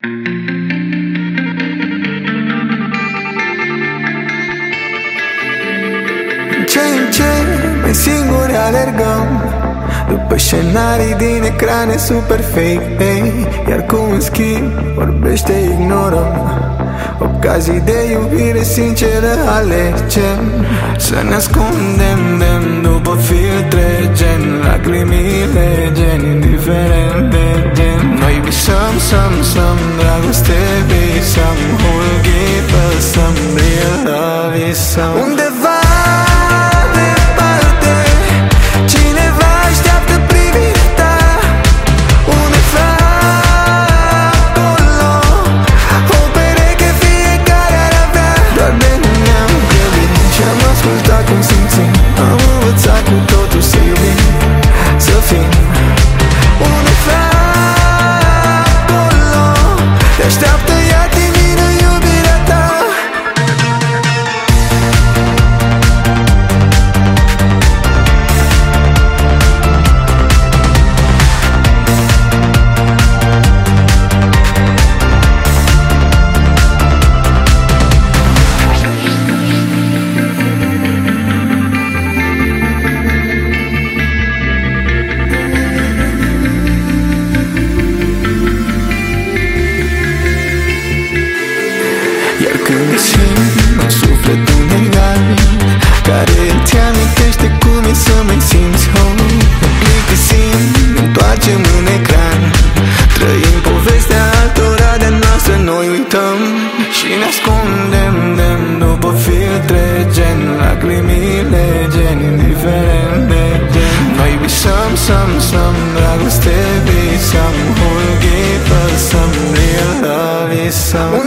În ce mai singuri alergăm după scenarii din ecrane super fake, hey. Iar cu un schimb vorbește ignorăm ocazii de iubire sinceră alegem. Să ne ascundem după filtre gen lacrimile, gen indiferent de gen. Noi visăm, some dragoste, visăm whole give us some real love, visăm undeva cum simțim. Am învățat cu totul să iubim, să fim undeva acolo. Te așteaptă ea divină iubirea ta. Când simt în suflet un egal care îți amintește cum e să mai simți home. Ne plictisim, ne întoarcem în ecran, trăim povestea altora de noastră, noi uităm și ne ascundem după filtre gen lacrimile, gen indiferent de gen. Noi visăm, some dragoste, visăm whole give us some real love, visăm